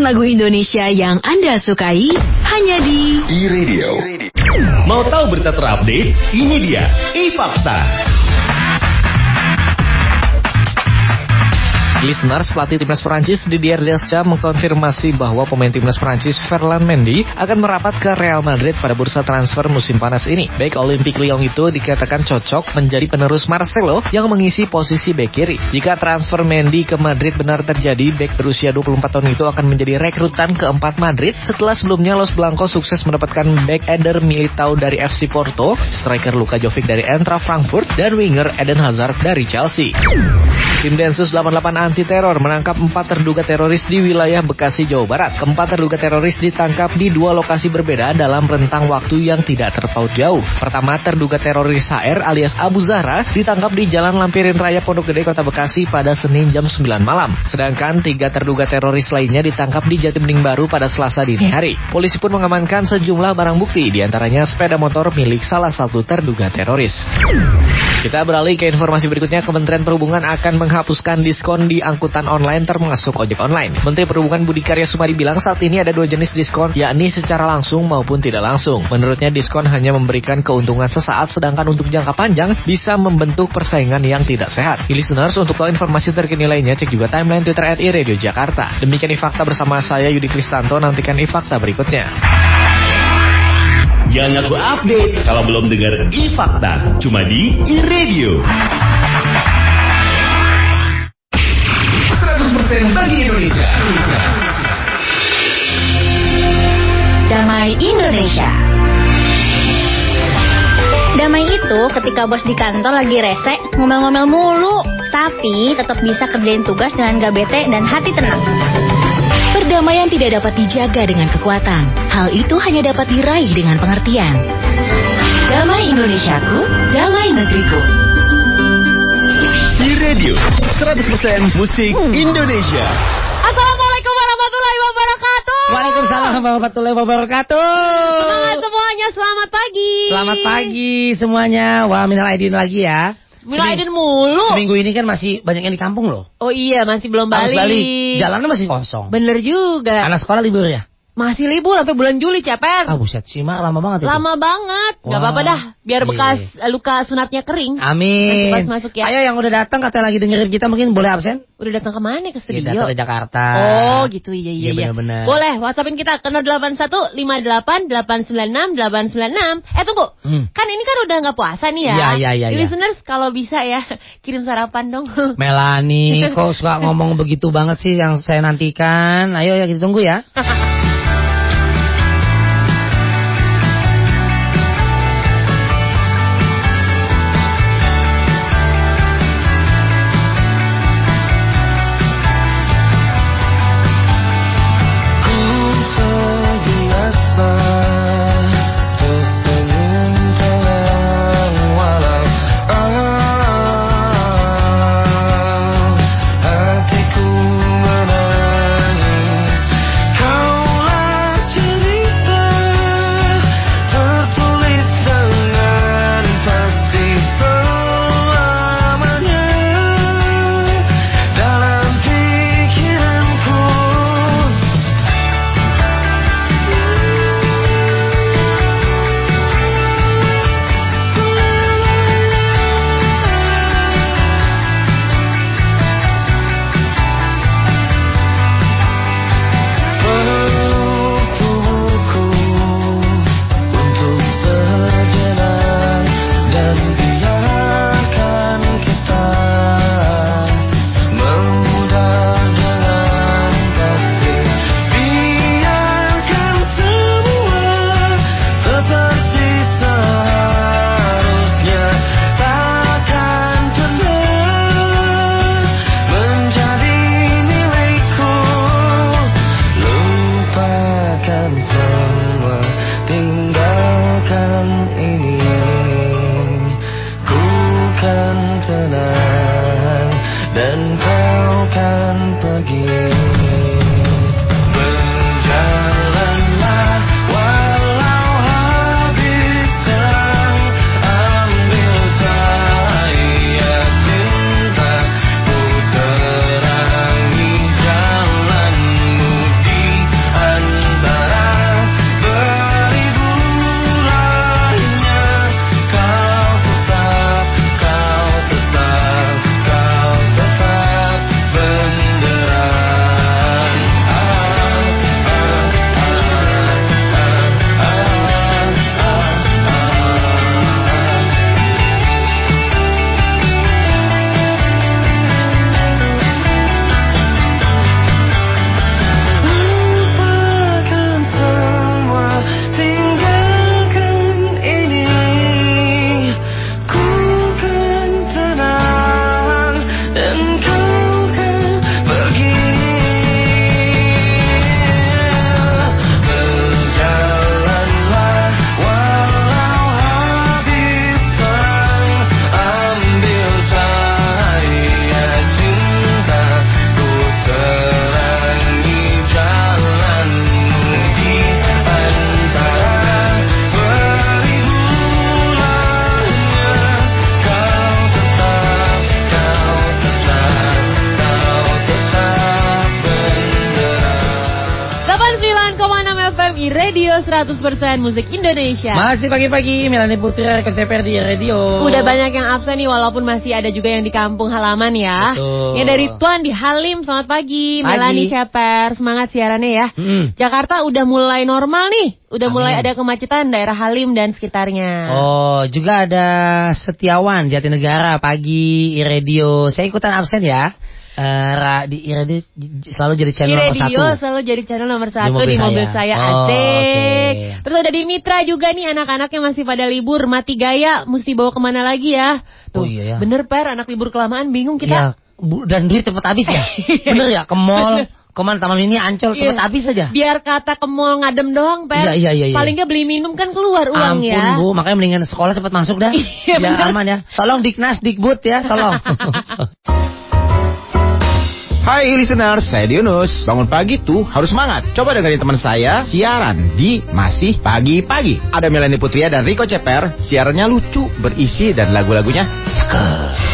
lagu Indonesia yang Anda sukai hanya di iRadio. Mau tahu berita terupdate? Ini dia iFakta. Listeners, pelatih timnas Prancis Didier Deschamps mengkonfirmasi bahwa pemain timnas Prancis Ferland Mendy akan merapat ke Real Madrid pada bursa transfer musim panas ini. Bek Olympique Lyon itu dikatakan cocok menjadi penerus Marcelo yang mengisi posisi bek kiri. Jika transfer Mendy ke Madrid benar terjadi, bek berusia 24 tahun itu akan menjadi rekrutan keempat Madrid setelah sebelumnya Los Blancos sukses mendapatkan bek Eder Militao dari FC Porto, striker Luka Jovic dari Eintracht Frankfurt, dan winger Eden Hazard dari Chelsea. Tim Densus 88 anti teror menangkap 4 terduga teroris di wilayah Bekasi, Jawa Barat. Keempat terduga teroris ditangkap di 2 lokasi berbeda dalam rentang waktu yang tidak terpaut jauh. Pertama, terduga teroris HR alias Abu Zahra ditangkap di Jalan Lampirin Raya Pondok Gede, Kota Bekasi pada Senin jam 9 malam. Sedangkan 3 terduga teroris lainnya ditangkap di Jatibening Baru pada Selasa dini hari. Polisi pun mengamankan sejumlah barang bukti, diantaranya sepeda motor milik salah satu terduga teroris. Kita beralih ke informasi berikutnya. Kementerian Perhubungan akan menghapuskan diskon di angkutan online termasuk ojek online. Menteri Perhubungan Budi Karya Sumadi bilang saat ini ada 2 jenis diskon, yakni secara langsung maupun tidak langsung. Menurutnya diskon hanya memberikan keuntungan sesaat, sedangkan untuk jangka panjang bisa membentuk persaingan yang tidak sehat. Listeners, untuk tahu informasi terkini lainnya, cek juga timeline Twitter @iRadio Jakarta. Demikian iFakta bersama saya Yudi Kristanto, nantikan iFakta berikutnya. Jangan lupa update kalau belum dengar iFakta, cuma di iRadio. 100% bagi Indonesia. Damai Indonesia. Damai itu ketika bos di kantor lagi rese, ngomel-ngomel mulu, tapi tetap bisa kerjain tugas dengan gak bete dan hati tenang. Perdamaian tidak dapat dijaga dengan kekuatan. Hal itu hanya dapat diraih dengan pengertian. Damai Indonesiaku, damai negeriku. iRadio 100% musik Indonesia. Assalamualaikum warahmatullahi wabarakatuh. Waalaikumsalam warahmatullahi wabarakatuh. Semangat semuanya, selamat pagi. Selamat pagi semuanya. Wah, minal aidin lagi ya. Minal aidin mulu. Seminggu ini kan masih banyak yang di kampung loh. Oh iya, masih belum Harus balik. balik. Jalannya masih kosong. Bener juga. Anak sekolah libur ya? Masih libur sampai bulan Juli, Ceper. Ah buset, Sima lama banget itu. Lama banget. Gak Wah. apa-apa dah, biar bekas Iya. luka sunatnya kering. Amin. Nanti pas masuk ya. Ayo yang udah datang katanya lagi dengerin kita mungkin boleh absen? Udah datang ke mana? Ke Ya, studio? datang ke Jakarta. Oh gitu, iya. Iya, benar-benar. Boleh, WhatsAppin kita ke 081-58-896-896. Tunggu, kan ini kan udah gak puasa nih ya. Iya. Listeners kalau bisa ya, kirim sarapan dong. Melani, kok suka ngomong begitu banget sih yang saya nantikan. Ayo ya kita tunggu ya. Hatiku menangis, kau 99,6 FM Radio 100% musik Indonesia. Masih pagi-pagi, Melanie Putri Konseper di radio. Udah banyak yang absen nih, walaupun masih ada juga yang di kampung halaman ya. Betul. Ya dari Tuan di Halim, selamat pagi. Melanie Ceper, semangat siarannya ya. Jakarta udah mulai normal nih. Udah mulai ada kemacetan daerah Halim dan sekitarnya. Oh, juga ada Setiawan Jatinegara pagi radio. Saya ikutan absen ya. Di radio selalu jadi channel nomor 1. Radio selalu jadi channel nomor 1 di mobil saya. Asik. Okay. Terus ada di Mitra juga nih, anak-anaknya masih pada libur, mati gaya, mesti bawa kemana lagi ya? Tuh, iya ya. Bener Per, anak libur kelamaan bingung kita. Iya, dan duit cepet habis ya. Bener ya, ke mall, kemana Taman Mini, Ancol, cepet habis aja. Biar kata ke mall ngadem doang Per. Iya. Paling nggak beli minum kan keluar uang ya. Ampun Bu, makanya mendingan sekolah cepet masuk dah. Biar aman ya. Tolong Diknas, Dikbud ya, tolong. Hai listeners, saya Yunus. Bangun pagi tuh harus semangat. Coba dengerin teman saya siaran di Masih Pagi-Pagi. Ada Melanie Putria dan Rico Ceper. Siarannya lucu, berisi dan lagu-lagunya cakep.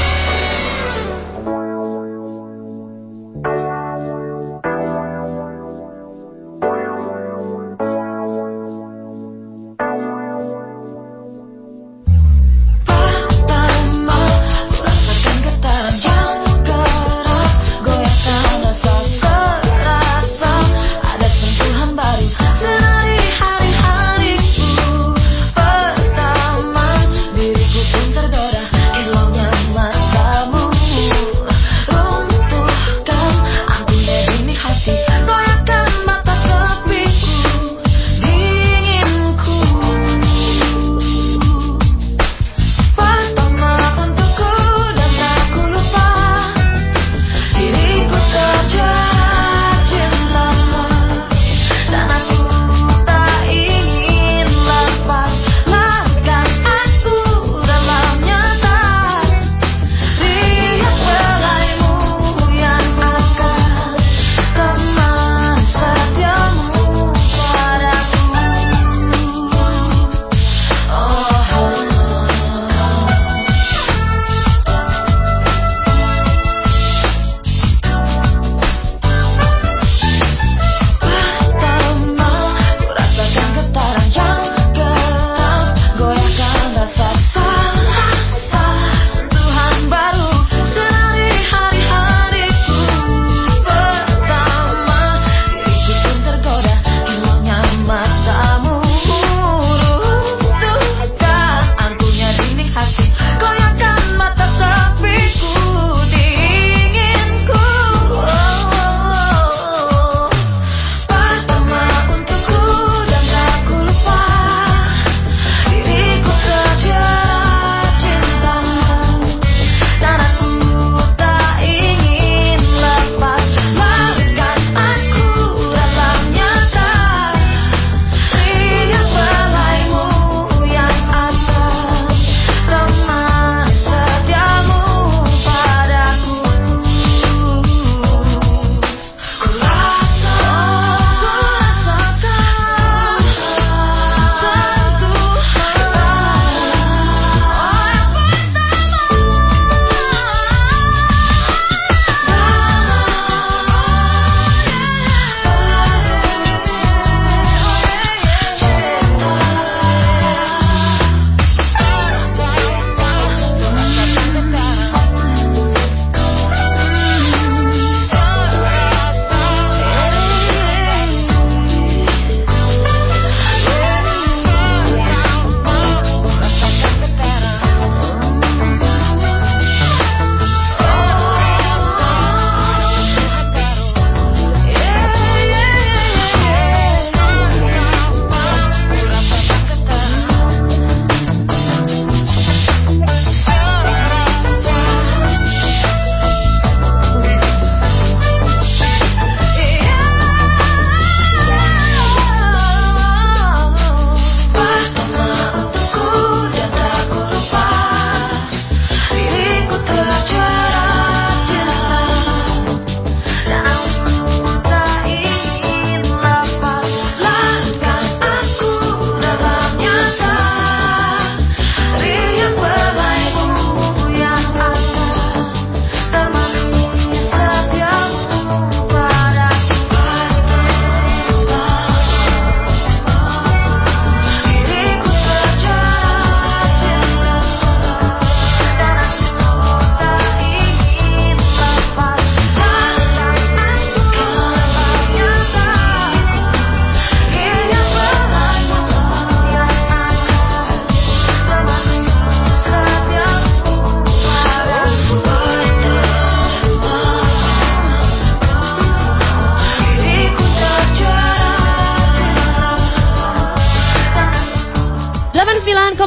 Tergoda, eloknya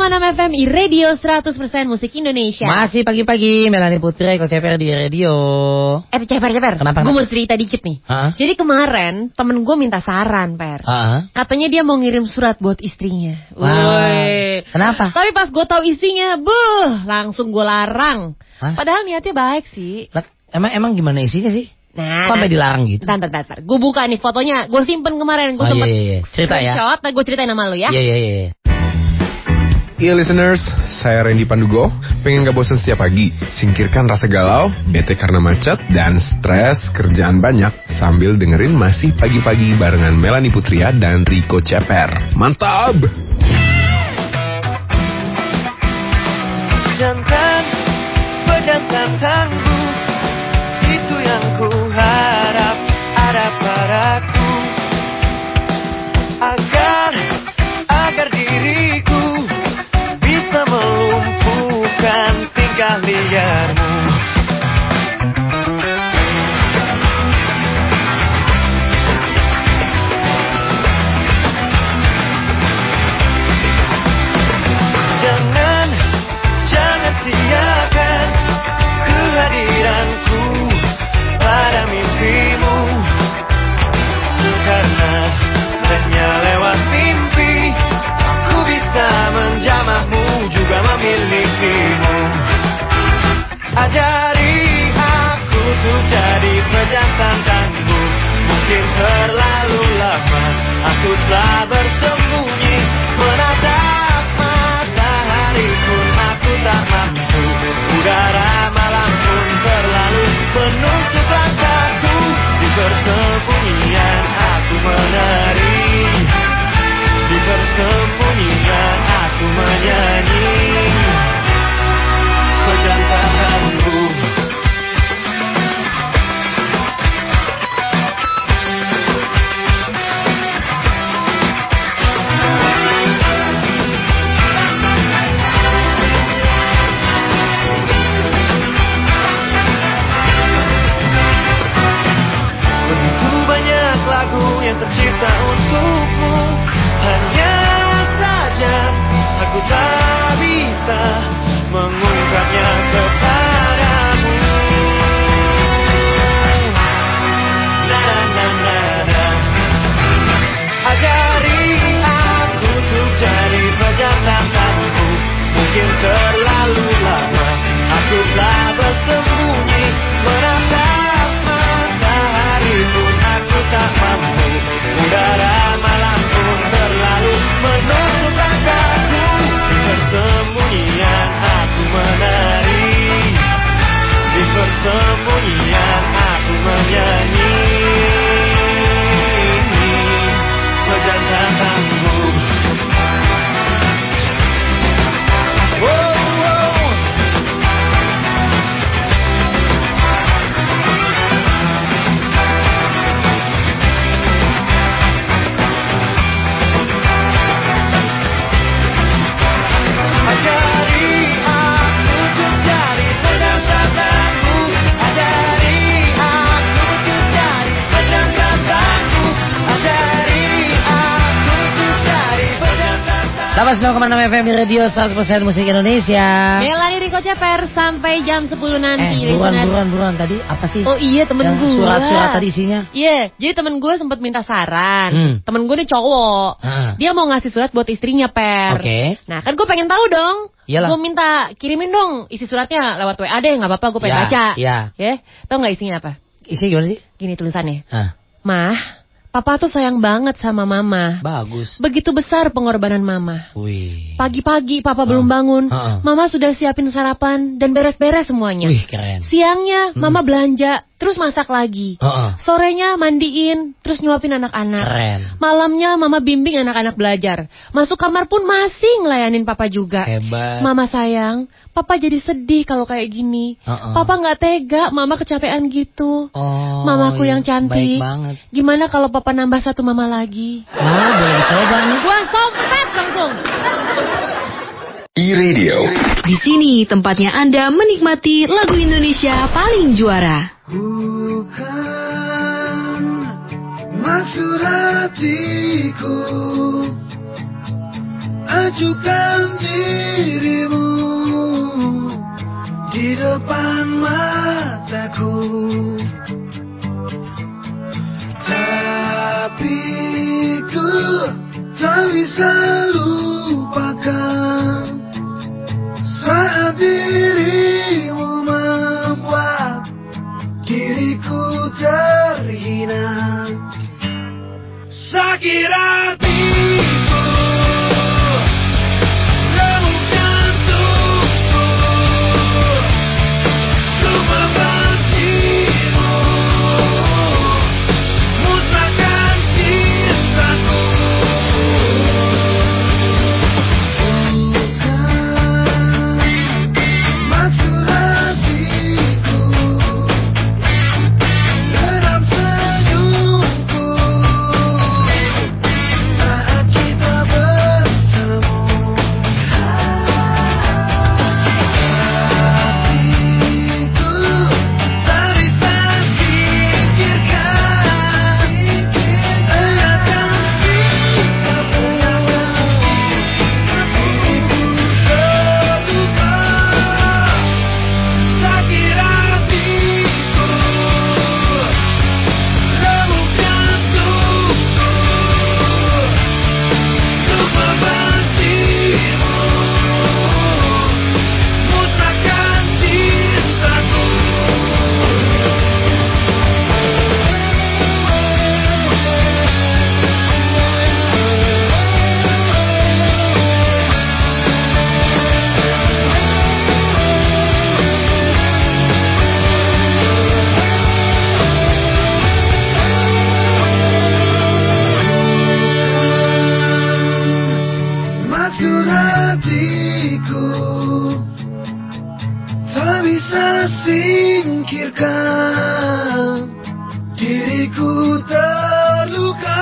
FM Radio 100% musik Indonesia. Masih pagi-pagi Melanie Putri, Riko Ceper di radio. Ceper. Kenapa? Gue mau cerita dikit nih. Jadi kemarin temen gue minta saran, Per. Katanya dia mau ngirim surat buat istrinya. Woi. Kenapa? Tapi pas gue tahu isinya, langsung gue larang. Padahal niatnya baik sih. Emang gimana isinya sih? Nah, kok sampai dilarang gitu? Bentar. Gue buka nih fotonya. Gue simpen kemarin. Gue sempet cerita ya. Screenshot. Gue ceritain sama lu ya. Iya. Iya listeners, saya Randy Pandugo. Pengen gak bosan setiap pagi? Singkirkan rasa galau, bete karena macet, dan stres kerjaan banyak sambil dengerin Masih Pagi-Pagi barengan Melanie Putria dan Riko Ceper. Mantap! Pejantan tangguh, itu yang ku harap ada padaku, agar diriku bisa melumpuhkan tingkah liarmu. Jangan siakan kehadiranku pada mimpimu, karena hanya lewat mimpi aku bisa menjamahmu, juga memilikimu. Ajari aku untuk jadi pejantan tangguh. Mungkin terlalu lama aku telah bersembunyi, menatap matahari pun aku tak mampu. Udara malam pun terlalu menutup langkahku. Di persembunyian aku menari, di persembunyian aku menyanyi. Pejantan tangguh. Begitu banyak lagu yang tercipta untukmu, hanya saja aku tak bisa mengungkapnya kepadamu. Ajari aku untuk jadi pejantan tangguh. Mungkin terlalu lama aku telah bersembunyi, menatap matahari pun aku tak mampu. Udara malam pun terlalu menutup langkahku. Di persembunyian aku menari, di persembunyian aku menyanyi. Pejantan tangguh. Sama 9,6 FM Radio 100% musik Indonesia. Melanie Riko Ceper sampai jam 10 nanti. Buruan tadi apa sih? Oh iya, temen gue. Surat-surat tadi isinya. Iya, jadi temen gue sempat minta saran. Temen gue nih cowok. Dia mau ngasih surat buat istrinya, Per. Oke. Nah, kan gue pengen tahu dong. Iyalah. Gue minta kirimin dong isi suratnya lewat WA deh, nggak apa-apa, gue pengen baca. Iya. Ya, tau nggak isinya apa? Isinya gimana sih? Gini tulisannya. Mah, Papa tuh sayang banget sama Mama. Bagus. Begitu besar pengorbanan Mama. Wih. Pagi-pagi Papa belum bangun. Mama sudah siapin sarapan dan beres-beres semuanya. Wih, keren. Siangnya Mama belanja, terus masak lagi. Sorenya mandiin, terus nyuapin anak-anak. Keren. Malamnya Mama bimbing anak-anak belajar. Masuk kamar pun masih ngelayanin Papa juga. Hebat. Mama sayang, Papa jadi sedih kalau kayak gini. Papa nggak tega Mama kecapean gitu. Mamaku yang cantik. Baik banget. Gimana kalau Papa nambah satu Mama lagi? Boleh dicoba nih. Gua sompet langsung. E-Radio. Di sini tempatnya Anda menikmati lagu Indonesia paling juara. Bukan maksud hatiku ajukan dirimu di depan mataku, tapi ku tak bisa lupakan saat dirimu membuat diriku terhina. Sakit hatiku, remuk jantungku, ku membencimu, musnahkan cintaku. Bukan maksud hatiku redam senyumku saat kita bertemu, tapi ku tak bisa singkirkan eratkan sikapmu, diriku terluka. Sakit hatiku, remuk jantungku, ku membencimu, musnahkan cintaku. Maksud hatiku tak bisa singkirkan diriku terluka.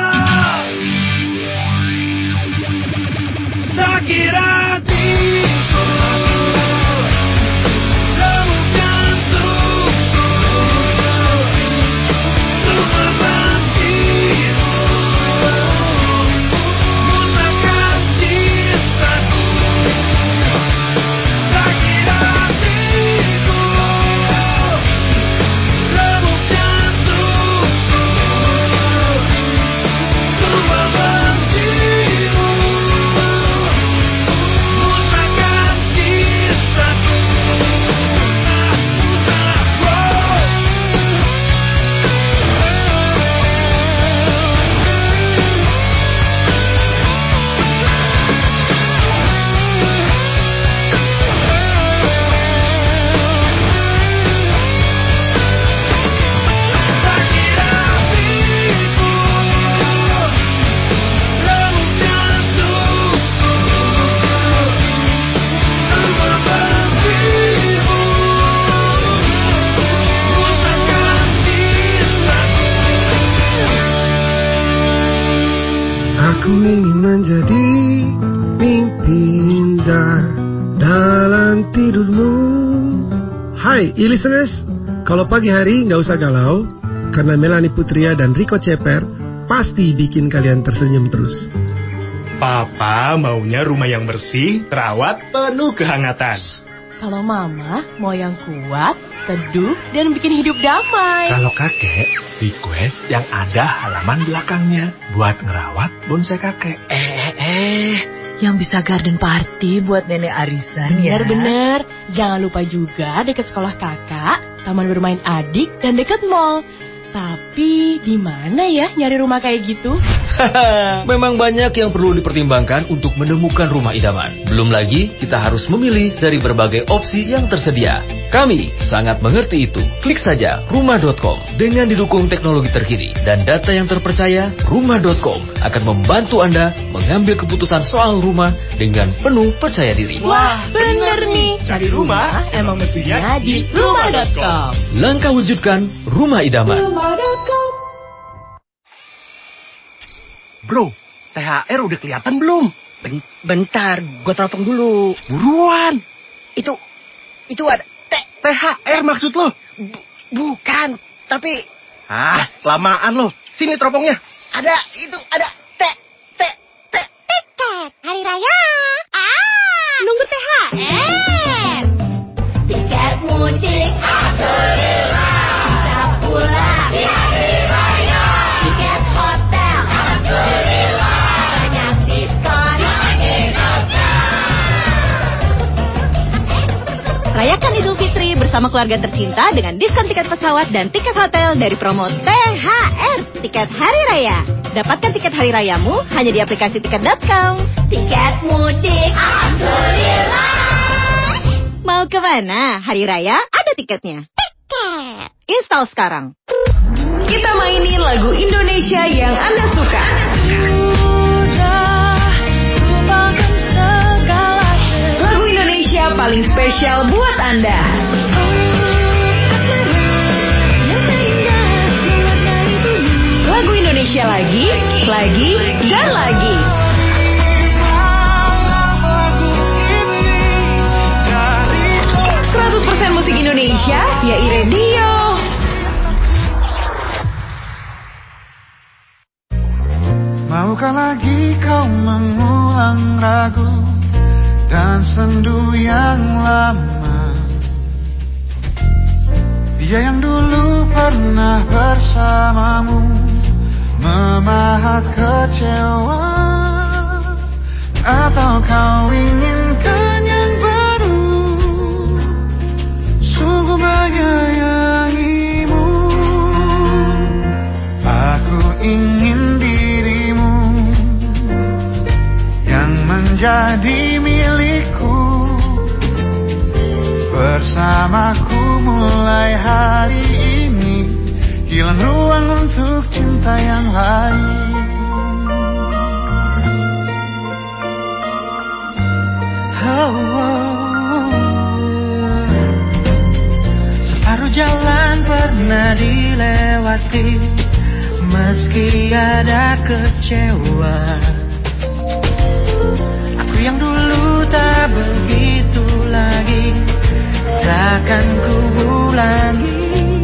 Sakit hatiku, remuk jantungku, ku membencimu, musnahkan cintaku. Sakit hatiku, remuk jantungku, ku membencimu, musnahkan cintaku. Aku ingin menjadi mimpi indah dalam tidurmu. Hai e-listeners, kalau pagi hari nggak usah galau, karena Melanie Putria dan Rico Ceper pasti bikin kalian tersenyum terus. Papa maunya rumah yang bersih, terawat, penuh kehangatan. Kalau mama mau yang kuat, teduh, dan bikin hidup damai. Kalau kakek, request yang ada halaman belakangnya buat ngerawat bonsai kakek. Yang bisa garden party buat nenek arisan ya. Bener-bener, jangan lupa juga dekat sekolah kakak, taman bermain adik, dan dekat mall. Tapi di mana ya nyari rumah kayak gitu? Memang banyak yang perlu dipertimbangkan untuk menemukan rumah idaman. Belum lagi kita harus memilih dari berbagai opsi yang tersedia. Kami sangat mengerti itu. Klik saja rumah.com. Dengan didukung teknologi terkini dan data yang terpercaya, rumah.com akan membantu Anda mengambil keputusan soal rumah dengan penuh percaya diri. Wah, bener nih. Cari rumah emang mestinya di rumah.com. Langkah wujudkan rumah idaman. Bro, THR udah kelihatan belum? Bentar, gue telepon dulu. Buruan. Itu ada THR maksud lo? bukan, tapi Lamaan lo. Sini teropongnya. ada Tiket hari raya HR. Tiket mudik alhamdulillah. Bisa pulang di hari raya. Tiket hotel alhamdulillah. Banyak diskon. Rayakan Idul Fitri bersama keluarga tercinta dengan diskon tiket pesawat dan tiket hotel dari promo THR Tiket Hari Raya. Dapatkan tiket hari rayamu hanya di aplikasi tiket.com. Tiket mudik alhamdulillah. Mau ke mana? Hari Raya ada tiketnya. Tiket. Install sekarang. Kita mainin lagu Indonesia yang Anda suka. Lagu Indonesia paling spesial buat Anda. Lagu Indonesia lagi, dan lagi. 100% musik Indonesia, ya iRadio. Maukah lagi kau mengulang ragu dan sendu yang lama? Dia yang dulu pernah bersamamu memahat kecewa. Atau kau inginkan yang baru, sungguh menyayangimu. Aku ingin dirimu yang menjadi milikku, bersamaku mulai hari ini. Hilang ruang untuk cinta yang lain. Separuh jalan pernah dilewati, meski ada kecewa. Aku yang dulu tak begitu lagi, takkan ku ulangi.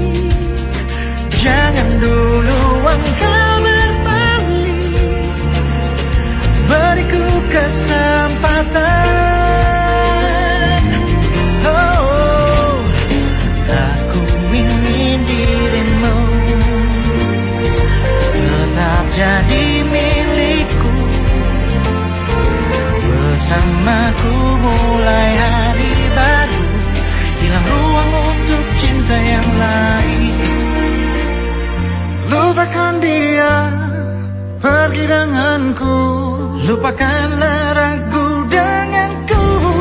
Jangan dulu engkau berbalik, beriku kesempatan. Aku ingin dirimu tetap jadi milikku, bersamaku mulai hari baru. Hilang ruang untuk cinta yang lain. Lupakan dia, pergi denganku. Lupakanlah ragu denganku.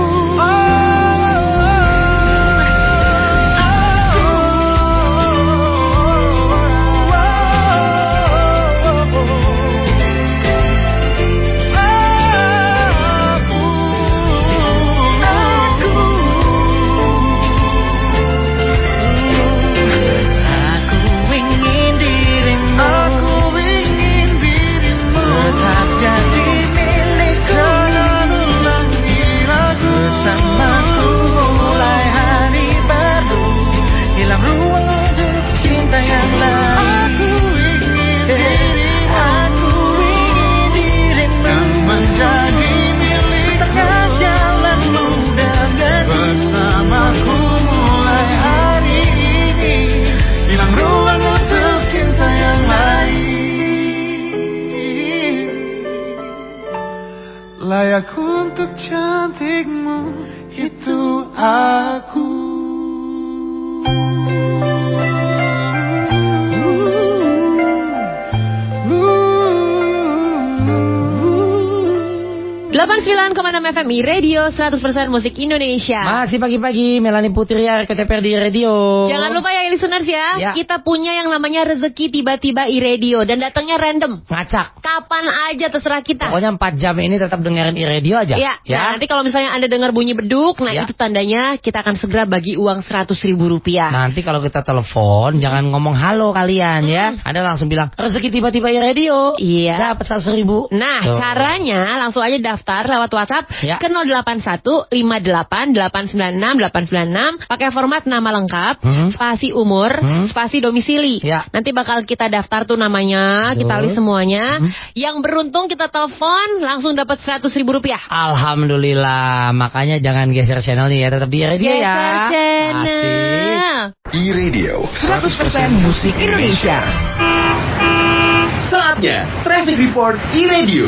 Layak untuk cantikmu, itu aku. 89,6 FM Radio 100% musik Indonesia. Masih pagi-pagi Melanie Putri ya keceper di radio. Jangan lupa ya listeners ya, kita punya yang namanya rezeki tiba-tiba iRadio dan datangnya random. Ngacak. Kapan aja terserah kita. Pokoknya 4 jam ini tetap dengerin iRadio aja. Iya. Nah, nanti kalau misalnya Anda dengar bunyi beduk, nah itu tandanya kita akan segera bagi uang Rp100.000. Nanti kalau kita telepon jangan ngomong halo kalian ya. Anda langsung bilang rezeki tiba-tiba iRadio. Iya. Dapat 100.000. Nah, caranya langsung aja daftar daftar lewat WhatsApp ke 08158896896 pakai format nama lengkap, spasi umur, spasi domisili. Nanti bakal kita daftar tuh namanya, kita list semuanya. Yang beruntung kita telepon langsung dapat Rp100.000. Alhamdulillah, makanya jangan geser channel nih ya, tetap di radio ya. Geser channel. E-Radio 100% musik Indonesia. Saatnya Traffic Report E-Radio.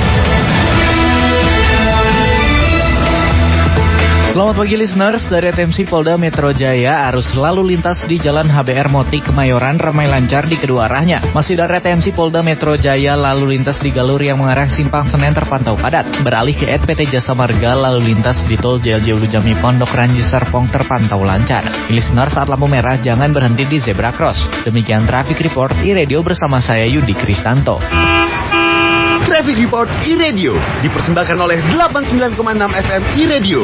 Selamat pagi listeners, dari TMC Polda Metro Jaya, arus lalu lintas di Jalan HBR Moti Kemayoran ramai lancar di kedua arahnya. Masih dari TMC Polda Metro Jaya, lalu lintas di galur yang mengarah Simpang Senen terpantau padat. Beralih ke PT Jasa Marga, lalu lintas di Tol JLJ Ulu Jami Pondok Ranji Serpong terpantau lancar. Listeners, saat lampu merah jangan berhenti di zebra cross. Demikian Traffic Report E-Radio bersama saya Yudi Kristanto. Traffic Report E-Radio dipersembahkan oleh 89,6 FM E-Radio.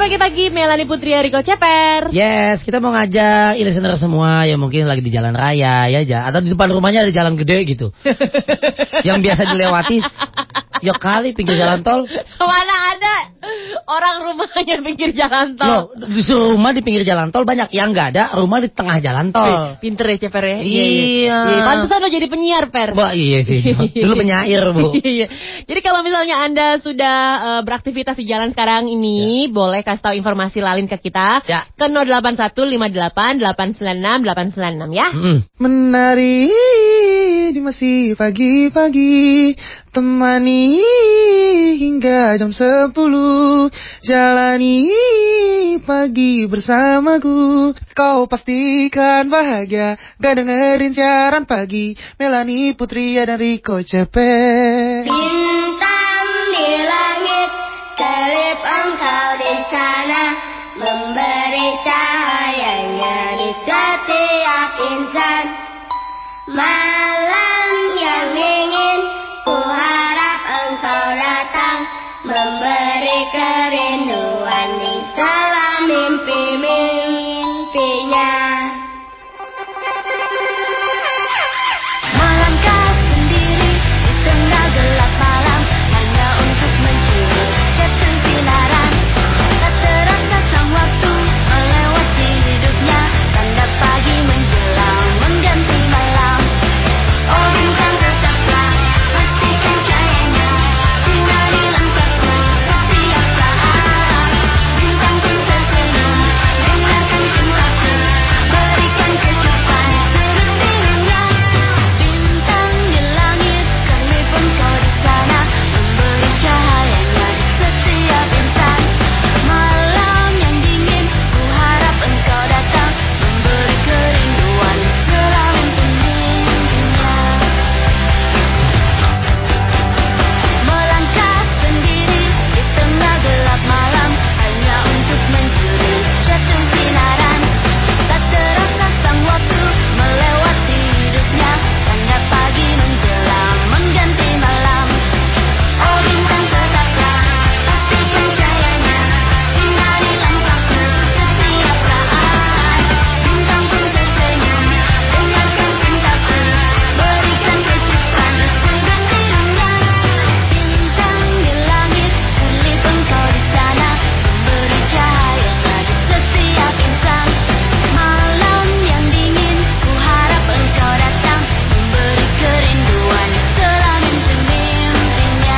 pagi-pagi Melanie Putri Riko Ceper. Yes, kita mau ngajak listener semua yang mungkin lagi di jalan raya ya, atau di depan rumahnya ada jalan gede gitu. Yang biasa dilewati. Ya kali pinggir jalan tol. Mana ada orang rumahnya pinggir jalan tol. Loh, disuruh rumah di pinggir jalan tol banyak. Yang nggak ada rumah di tengah jalan tol. Pinter ya Ceper ya. Iya. Pantesan lo jadi penyiar Per. Wah iya sih. Dulu penyair Bu. Iya. Jadi kalau misalnya Anda sudah beraktivitas di jalan sekarang ini, boleh kasih tahu informasi lalin ke kita ke 08158896896 ya. Menari di masih pagi-pagi, temani hingga jam 10, jalani pagi bersamaku. Kau pastikan bahagia, gak dengerin siaran pagi. Melanie Putri dan Riko Ceper. Bintang di langit, kelip engkau di sana, memberi cahayanya di setiap insan. Malam yang dingin, ku harap engkau datang, memberi kerinduan di dalam mimpi-mimpinya. Melangkah sendiri di tengah gelap malam, hanya untuk mencuri jatuh sinaran. Tak terasa sang waktu melewati hidupnya, tanda pagi menjelang mengganti malam. Oh bintang tetaplah, pastikan cahayanya, sinari langkahku setiap saat. Bintang pun tersenyum, dengarkan cintaku, berikan kecupan turut tiranya. Bintang di langit, kelip engkau di sana, memberi cahayanya di setiap insan. Malam yang dingin, ku harap engkau datang, memberi kerinduan dalam mimpi-mimpinya. Melangkah sendiri di tengah gelap malam, hanya untuk mencuri jatuh sinaran. Tak terasa sang waktu melewati hidupnya, tanda pagi menjelang mengganti malam. Oh bintang tetaplah, pastikan cahayanya, sinari langkahku setiap saat. Bintang pun tersenyum, dengarkan cintaku, berikan kecupan turut tiranya. Bintang di langit, kelip engkau di sana, memberi cahayanya di setiap insan. Malam yang dingin, ku harap engkau datang, memberi kerinduan dalam mimpi-mimpinya.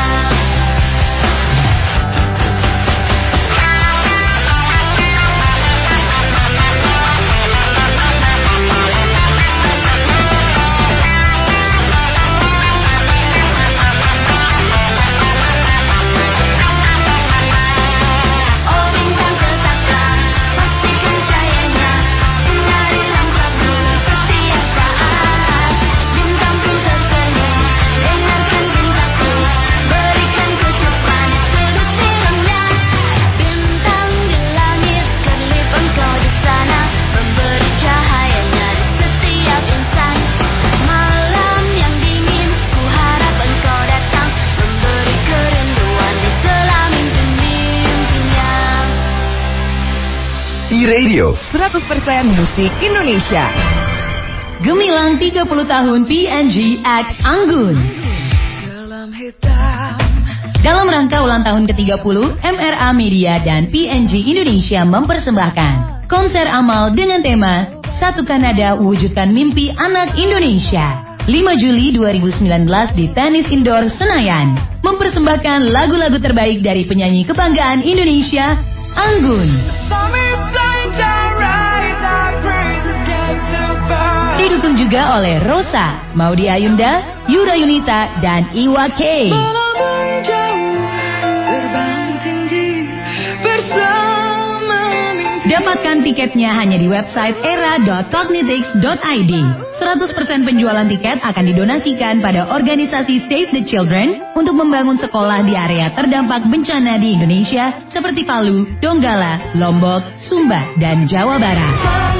Oh bintang tetaplah, pastikan cahayanya, sinari langkahku setiap saat. Bintang pun tersenyum, dengarkan cintaku, berikan kecupan turut tiranya. Bintang di langit, kelip engkau di sana, memberi cahayanya di setiap insan. Malam yang dingin, ku harap engkau datang, memberi kerinduan di dalam mimpi-mimpinya. E-Radio 100% musik Indonesia. Gemilang 30 tahun PNG X Anggun. Dalam rangka ulang tahun ke-30, MRA Media dan PNG Indonesia mempersembahkan konser amal dengan tema Satu Kanada Wujudkan Mimpi Anak Indonesia. 5 Juli 2019 di Tenis Indoor Senayan. Mempersembahkan lagu-lagu terbaik dari penyanyi kebanggaan Indonesia, Anggun. Didukung juga oleh Rosa, Maudy Ayunda, Yura Yunita, dan Iwa K. Dapatkan tiketnya hanya di website era.cognitics.id. 100% penjualan tiket akan didonasikan pada organisasi Save the Children untuk membangun sekolah di area terdampak bencana di Indonesia seperti Palu, Donggala, Lombok, Sumba, dan Jawa Barat.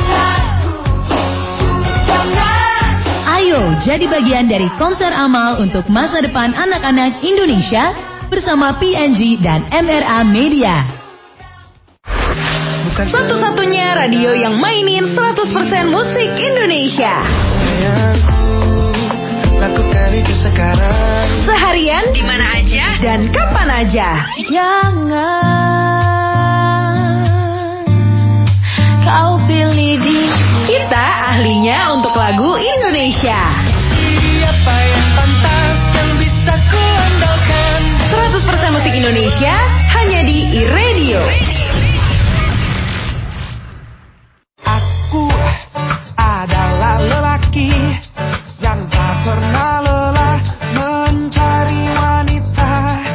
Ayo jadi bagian dari konser amal untuk masa depan anak-anak Indonesia bersama PNG dan MRA Media. Satu-satunya radio yang mainin 100% musik Indonesia. Lakukan itu sekarang. Seharian, di mana aja, dan kapan aja. Jangan kau pilih di. Kita ahlinya untuk lagu Indonesia. Siapa yang pantas yang bisa ku andalkan? 100% musik Indonesia hanya di iRadio. Aku adalah lelaki yang tak pernah lelah mencari wanita.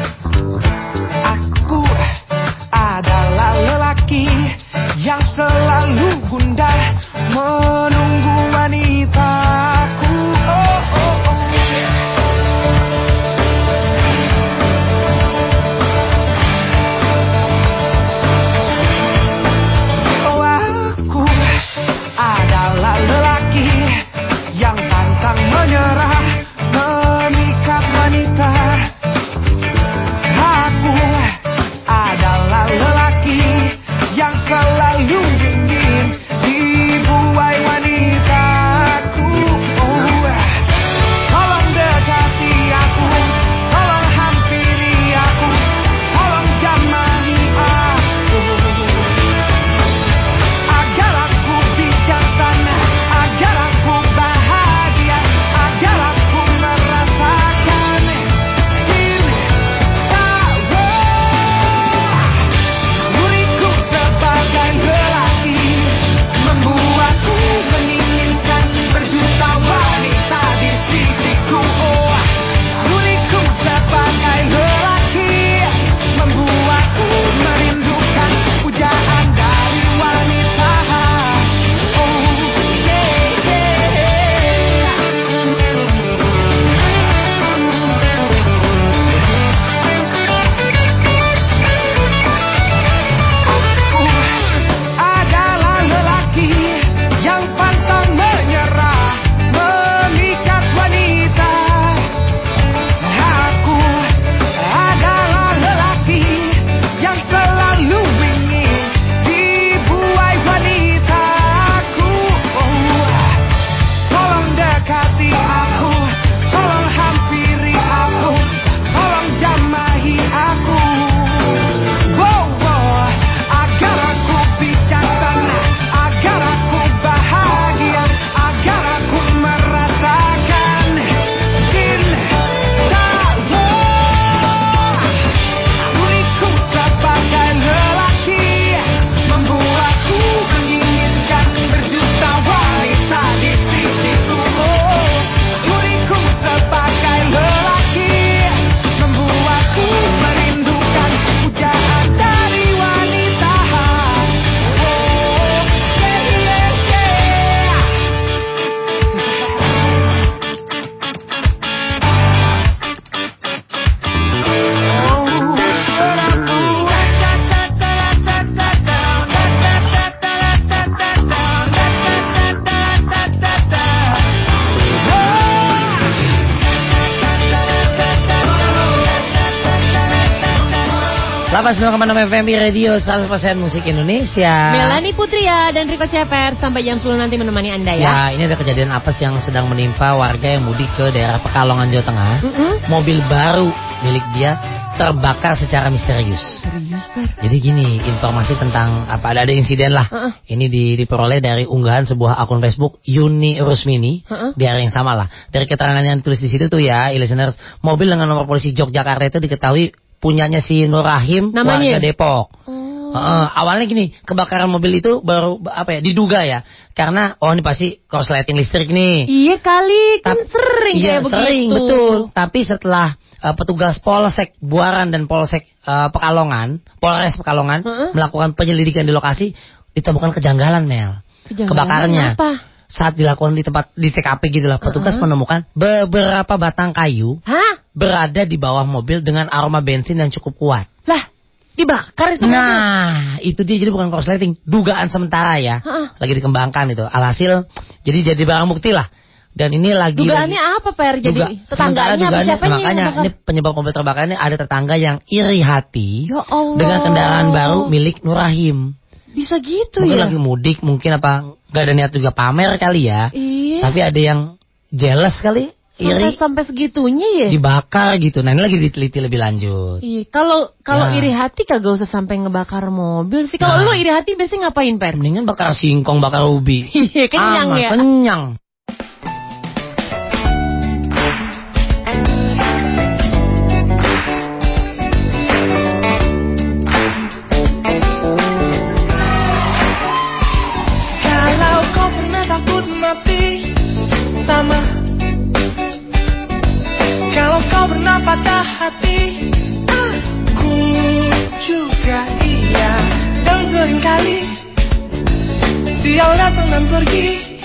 Aku adalah lelaki yang selalu gundah menunggu wanitaku. Oh, oh, oh. Oh, aku adalah lelaki yang pantang menyerah memikat wanita. Aku adalah lelaki yang selalu ingin dibuai wanitaku. Oh, tolong dekati aku, tolong hampiri aku, tolong jamahi aku, agar aku bijaksana, agar aku bahagia, agar aku merasakan cinta. Diriku sebagai lelaki membuatku menginginkan berjuta wanita di sisiku. Oh, diriku sebagai lelaki membuatku merindukan pujaan dari wanita. Oh, yeah, yeah. Aku adalah lelaki yang pantang menyerah memikat wanita. Aku adalah lelaki yang selalu ingin dibuai wanitaku. Oh, tolong dekati aku, tolong hampiri aku, tolong jamahi aku. Wow, wow, agar aku bijaksana, agar aku bahagia, agar aku merasakan cinta. Diriku sebagai lelaki membuatku menginginkan berjuta wanita di sisiku. Oh, diriku sebagai lelaki membuatku merindukan pujaan dari wanita. Oh, yeah, yeah, yeah. Lapas 9,6 FM Radio 100% musik Indonesia. Melanie Putria dan Riko Ceper sampai jam 10 nanti menemani Anda ya. Ya, ini ada kejadian apes yang sedang menimpa warga yang mudik ke daerah Pekalongan, Jawa Tengah. Mobil baru milik dia terbakar secara misterius. Serius, Per? Jadi gini, informasi tentang ada insiden lah. Ini diperoleh dari unggahan sebuah akun Facebook Yuni Rusmini di hari yang sama lah. Dari keterangan yang ditulis di situ tuh ya, listeners, mobil dengan nomor polisi Yogyakarta itu diketahui punyanya si Nur Rahim, Namanya? warga Depok. Awalnya gini, kebakaran mobil itu baru diduga ya, karena ini pasti korsleting listrik nih. Iya kali, kan sering kayak begitu. Sering, betul. Tapi setelah petugas Polsek Buaran dan Polsek Polres Pekalongan melakukan penyelidikan di lokasi, ditemukan kejanggalan, Mel. Kebakarannya. Apa? Saat dilakukan di TKP gitulah, petugas menemukan beberapa batang kayu berada di bawah mobil dengan aroma bensin yang cukup kuat. Lah, dibakar itu. Nah, itu dia, jadi bukan korsleting, dugaan sementara ya. Lagi dikembangkan itu. Alhasil jadi barang bukti lah. Dan ini dugaannya apa, Per? Jadi tetangganya apa siapanya? Makanya ini penyebab mobil terbakar ini ada tetangga yang iri hati ya Allah, dengan kendaraan baru milik Nur Rahim. Bisa gitu Mungkin ya. lagi mudik, mungkin apa gak ada niat juga pamer kali ya. Iya. Tapi ada yang jealous kali, iri, Sampai segitunya ya. dibakar gitu. Nah ini lagi diteliti lebih lanjut. Iya, kalau Ya. iri hati kagak usah sampai ngebakar mobil sih. Kalau lu iri hati biasanya ngapain, Per? Mendingan bakar singkong, bakar ubi. Iya, kenyang Aman, ya. Kenyang. Kalau kau pernah takut mati, sama. Kalau kau pernah patah hati, aku juga iya. Dan seringkali sial datang dan pergi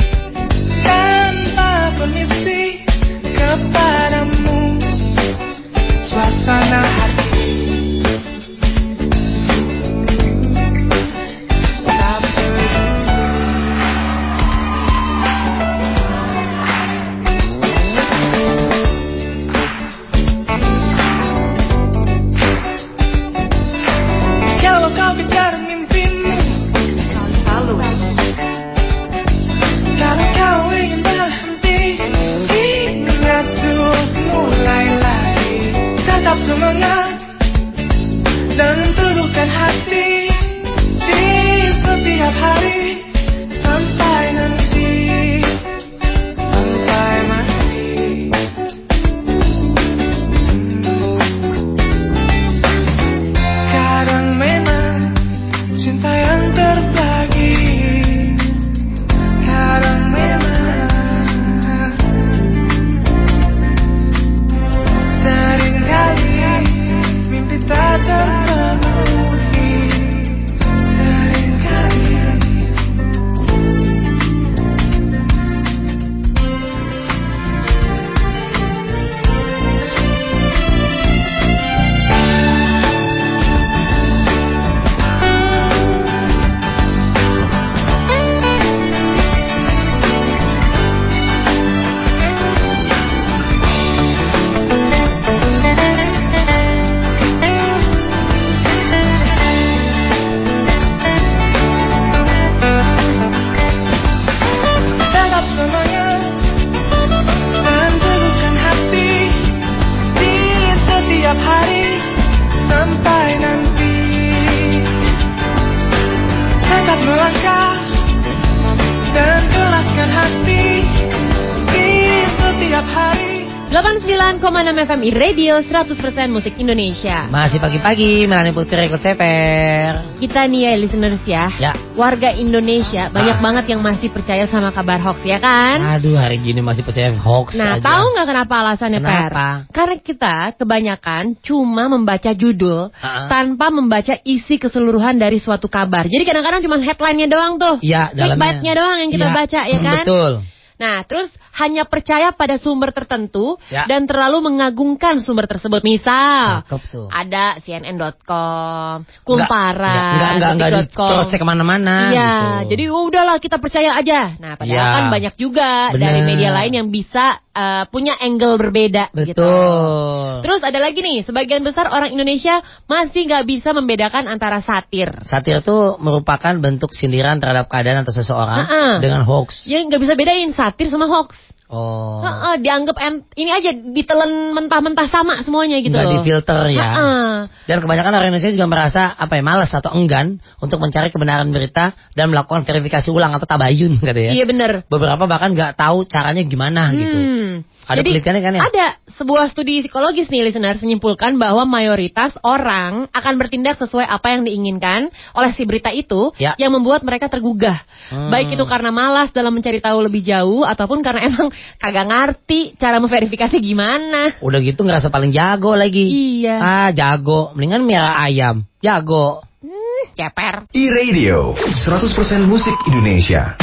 tanpa permisi kepadamu. Suasana hati tak kalau kau kejar mimpimu, selalu. Kalau kau ingin berhenti, ingat untuk mulai lagi. Tetap semangat dan teguhkan hati di setiap hari sampai nanti, sampai mati. Kadang memang cinta yang terbagi, kadang memang seringkali mimpi tak terpenuhi, seringkali. Tetap semangat dan teguhkan hati di setiap hari sampai nanti. Tetap melangkah dan keraskan hati di setiap hari. 89,6 FM Radio 100% musik Indonesia. Masih pagi-pagi, Melani Putri ikut ceper. Kita nih ya listeners ya, warga Indonesia banyak banget yang masih percaya sama kabar hoax ya kan? Aduh, hari gini masih percaya hoax Nah, aja. tahu nggak kenapa alasannya, Per? Kenapa? Karena kita kebanyakan cuma membaca judul tanpa membaca isi keseluruhan dari suatu kabar. Jadi kadang-kadang cuma headline-nya doang tuh. Iya, dalamnya. Clickbait-nya doang yang kita Iya, baca ya kan? Betul. Nah, terus hanya percaya pada sumber tertentu Ya. dan terlalu mengagungkan sumber tersebut. Misal, Cakep tuh. ada CNN.com, Kumparan, Enggak Detik.com. di-cross-check kemana-mana Iya, gitu. jadi udahlah kita percaya aja. Nah, padahal Ya. kan banyak juga Bener. dari media lain yang bisa punya angle berbeda. Betul. Gitu. Terus ada lagi nih, sebagian besar orang Indonesia masih nggak bisa membedakan antara satir. Satir itu merupakan bentuk sindiran terhadap keadaan atau seseorang dengan hoax. Ya nggak bisa bedain satir sama hoax. Oh. Dianggap ini aja ditelan mentah-mentah sama semuanya gitu Nggak loh. difilter ya. Dan kebanyakan orang Indonesia juga merasa malas atau enggan untuk mencari kebenaran berita dan melakukan verifikasi ulang atau tabayun gitu ya. Iya bener. Beberapa bahkan nggak tahu caranya gimana gitu. Ada Jadi, penelitiannya kan ya? Ada sebuah studi psikologis nih listeners menyimpulkan bahwa mayoritas orang akan bertindak sesuai apa yang diinginkan oleh si berita itu yang membuat mereka tergugah. Baik itu karena malas dalam mencari tahu lebih jauh ataupun karena emang kagak ngerti cara memverifikasi gimana. Udah gitu ngerasa paling jago lagi. Iya. Jago. Mendingan merah ayam. Jago. Ceper. E-Radio 100% musik Indonesia.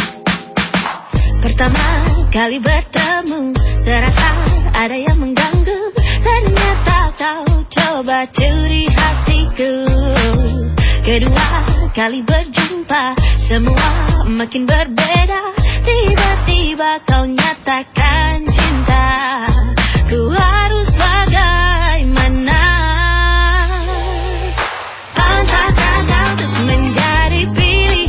Pertama kali bertemu, terasa ada yang mengganggu. Ternyata kau coba curi hatiku. Kedua kali berjumpa, semua makin berbeda. Tiba-tiba kau nyatakan cinta. Ku harus bagaimana? Pantaskah kau untuk menjadi pilihan?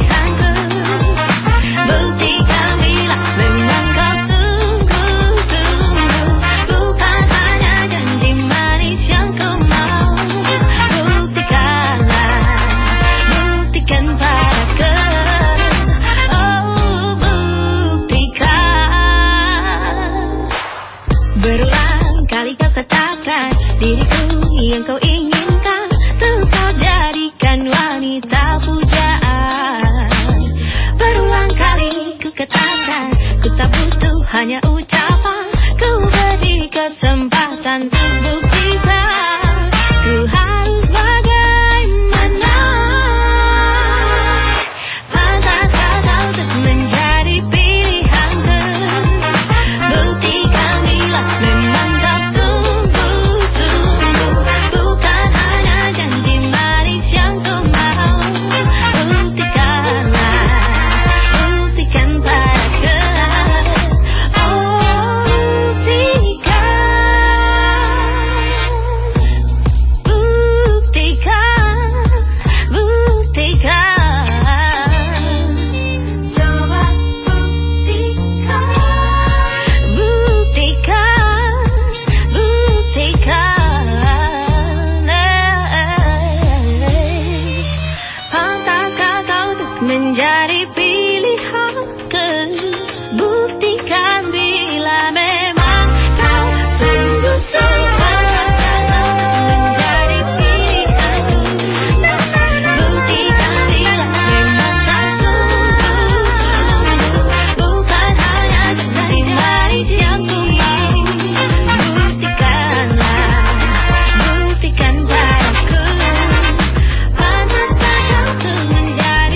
katakan diriku yang kau inginkan, tuh kau jadikan wanita pujaan. Berulang kali ku katakan, ku tak butuh hanya ucapan, ku beri kesempatan untuk buktikan, ku harus bagaimana. Pantaskah kau untuk menjadi pilihanku? Buktikan bila memang kau sungguh-sungguh, bukan hanya janji manis yang ku mau. Buktikanlah, buktikan padaku. Oh, menjadi pilihanku. Buktikan bila memang kau sungguh-sungguh menjadi pilihanku. Buktikan bila memang kau sungguh-sungguh, bukan hanya janji manis yang ku mau. Buktikanlah, buktikan padaku. Pantaskah kau untuk menjadi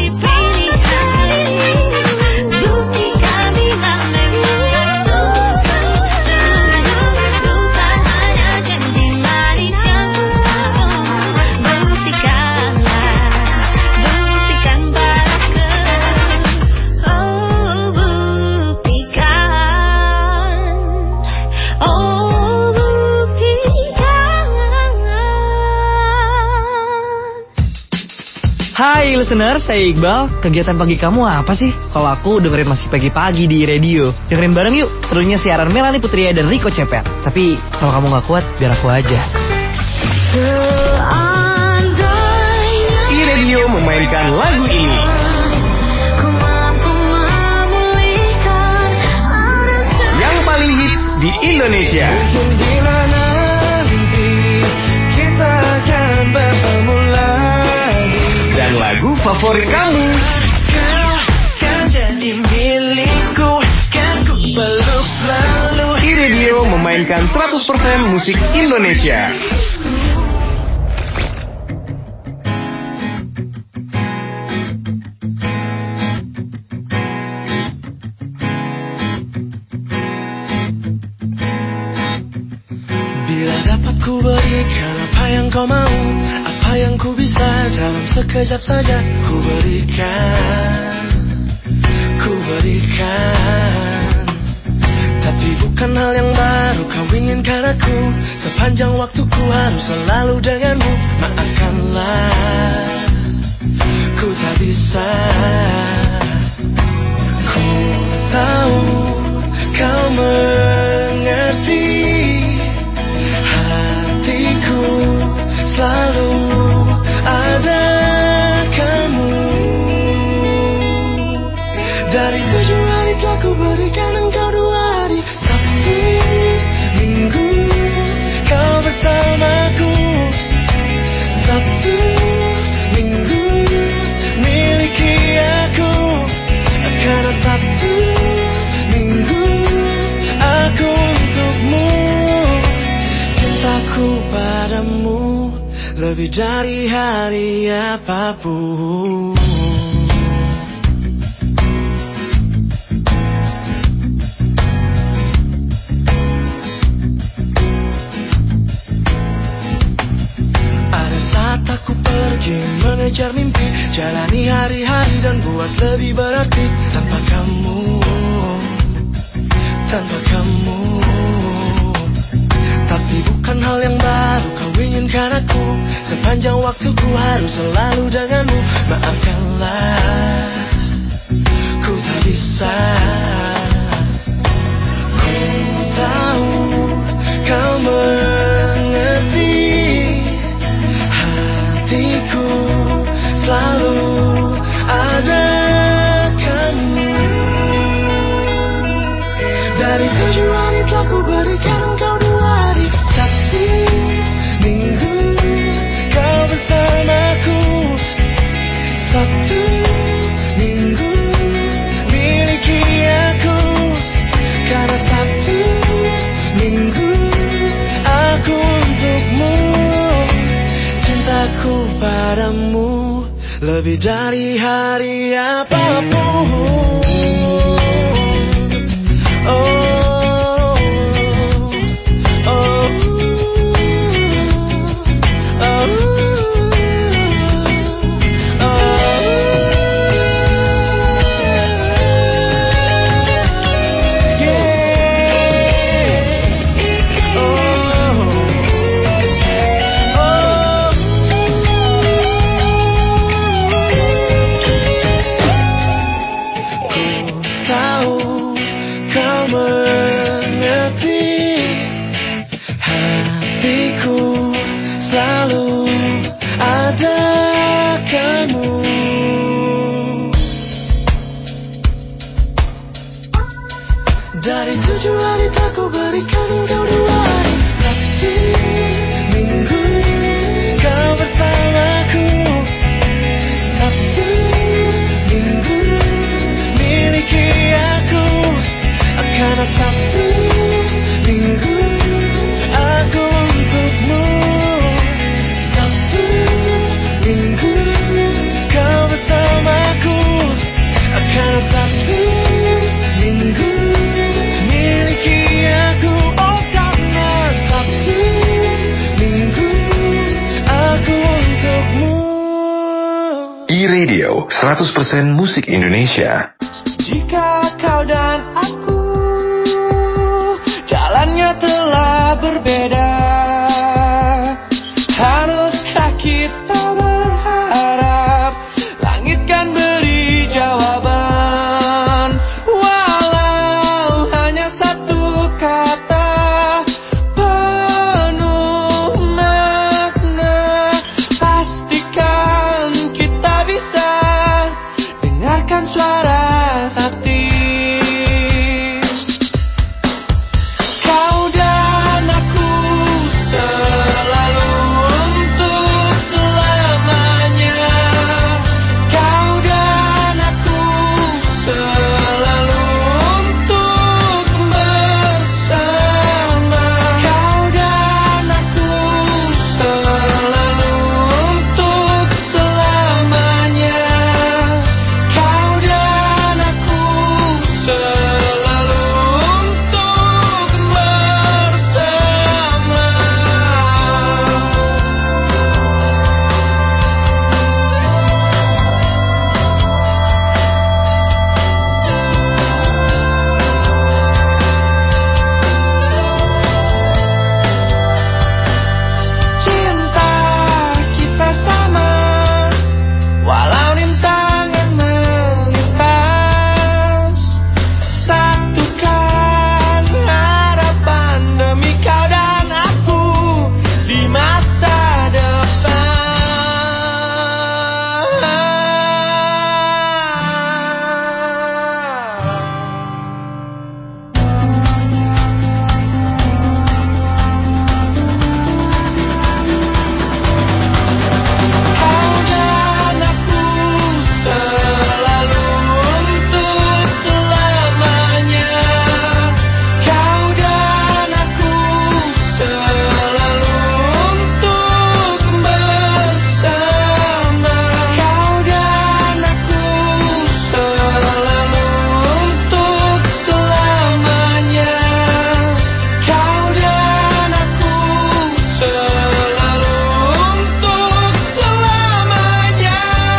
Hai listener, saya Iqbal. Kegiatan pagi kamu apa sih? Kalau aku dengerin Masih Pagi-Pagi di radio. Dengerin bareng yuk, serunya siaran Melanie Putria dan Rico Ceper. Tapi kalau kamu gak kuat, biar aku aja. E-radio memainkan lagu ini. Yang paling hits di Indonesia. Kita akan bertemu lagi. Dan lagu favorit kamu. Kau kan jadi milikku, kan ku peluk selalu. E-radio memainkan 100% musik Indonesia. Bila dapat ku berikan apa yang kau mau, apa yang ku bisa dalam sekejap saja ku berikan, ku berikan. Tapi bukan hal yang baru kau inginkan aku, sepanjang waktuku harus selalu denganmu. Maafkanlah, ku tak bisa. Ku tahu kau mengerti, hatiku selalu ada kamu. Dari 7 hari telah ku berikan engkau 2 hari. Sabtu, Minggu kau bersamaku. Sabtu, Minggu miliki aku. Karena Sabtu, Minggu aku untukmu. Cintaku padamu lebih dari hari apapun. Ada saat aku pergi mengejar mimpi, jalani hari-hari dan buat lebih berarti. Tanpa kamu, tanpa kamu. Tapi bukan hal yang baru kau inginkan aku, sepanjang waktuku harus selalu denganmu. Maafkanlah, ku tak bisa. Ku tahu kau mengerti, hatiku selalu ada kamu. Dari 7 hari telah ku berikan engkau 2 hari. lebih dari hari apapun. Dari 7 hari tak ku berikan kau 2 hari. Sabtu, Minggu, kau bersamaku. Sabtu, Minggu, miliki aku. Karena Sabtu, Minggu, aku untukmu. Sabtu, Minggu, kau bersamaku. Karena Sabtu, Minggu, aku, oh karena Sabtu, Minggu, aku untukmu. E-Radio 100% musik Indonesia. Jika kau dan aku jalannya telah berbeda, haruskah kita berharap langit kan beri jawaban? Walau hanya satu kata penuh makna, pastikan kita bisa dengarkan suara hati. Kau dan aku selalu untuk selamanya. Kau dan aku selalu untuk bersama. Kau dan aku selalu untuk selamanya. Kau dan aku selalu untuk bersama. Cinta kita sama, walau rintangan melintas. Satukan harapan demi kau dan aku di masa depan. Kau dan aku selalu untuk selamanya. Kau dan aku selalu untuk bersama. Kau dan aku selalu untuk selamanya. Kau dan aku selalu untuk selamanya.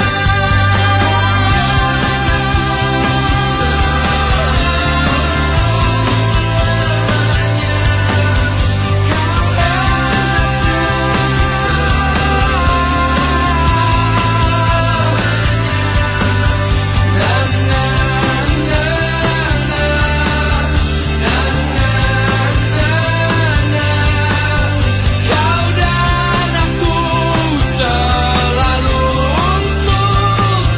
Kau dan aku selalu untuk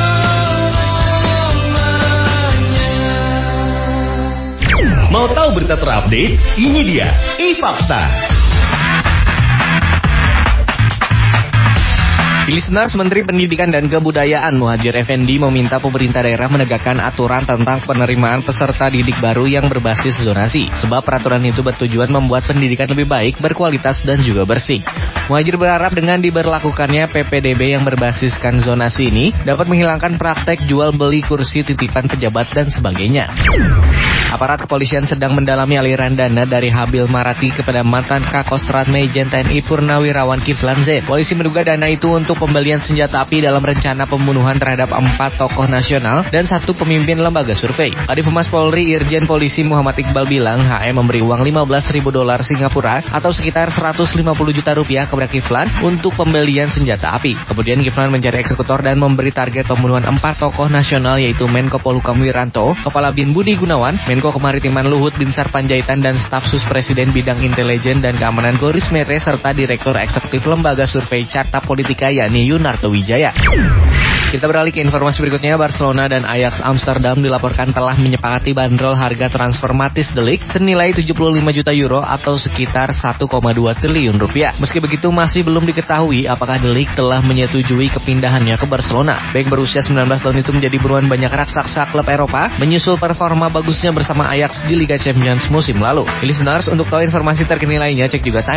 selamanya. Mau tahu berita terupdate? Ini dia iFakta. Listeners, Menteri Pendidikan dan Kebudayaan Muhadjir Effendi meminta pemerintah daerah menegakkan aturan tentang penerimaan peserta didik baru yang berbasis zonasi. Sebab peraturan itu bertujuan membuat pendidikan lebih baik, berkualitas dan juga bersih. Muhadjir berharap dengan diberlakukannya PPDB yang berbasiskan zonasi ini dapat menghilangkan praktek jual beli kursi titipan pejabat dan sebagainya. Aparat kepolisian sedang mendalami aliran dana dari Habil Marati kepada mantan Kakostrat Majen TNI Purnawirawan Kiflan Zain. Polisi menduga dana itu untuk pembelian senjata api dalam rencana pembunuhan terhadap 4 tokoh nasional dan 1 pemimpin lembaga survei. Kadif Humas Polri Irjen Polisi Muhammad Iqbal bilang HM memberi uang $15.000 Singapura atau sekitar 150 juta rupiah kepada Kiflan untuk pembelian senjata api. Kemudian Kiflan mencari eksekutor dan memberi target pembunuhan 4 tokoh nasional yaitu Menko Polhukam Wiranto, Kepala Bin Budi Gunawan, Menko Kemaritiman Luhut Binsar Panjaitan dan staf sus Presiden bidang intelijen dan keamanan Goris Mere serta Direktur Eksekutif Lembaga Survei Carta Politika yakni Yunarto Wijaya. Kita beralih ke informasi berikutnya. Barcelona dan Ajax Amsterdam dilaporkan telah menyepakati bandrol harga transfer Matthijs de Ligt senilai 75 juta euro atau sekitar 1,2 triliun rupiah. Meski begitu masih belum diketahui apakah de Ligt telah menyetujui kepindahannya ke Barcelona. Bek berusia 19 tahun itu menjadi buruan banyak raksasa klub Eropa menyusul performa bagusnya bersama Ajax di Liga Champions musim lalu. Listeners, untuk tahu informasi terkini lainnya cek juga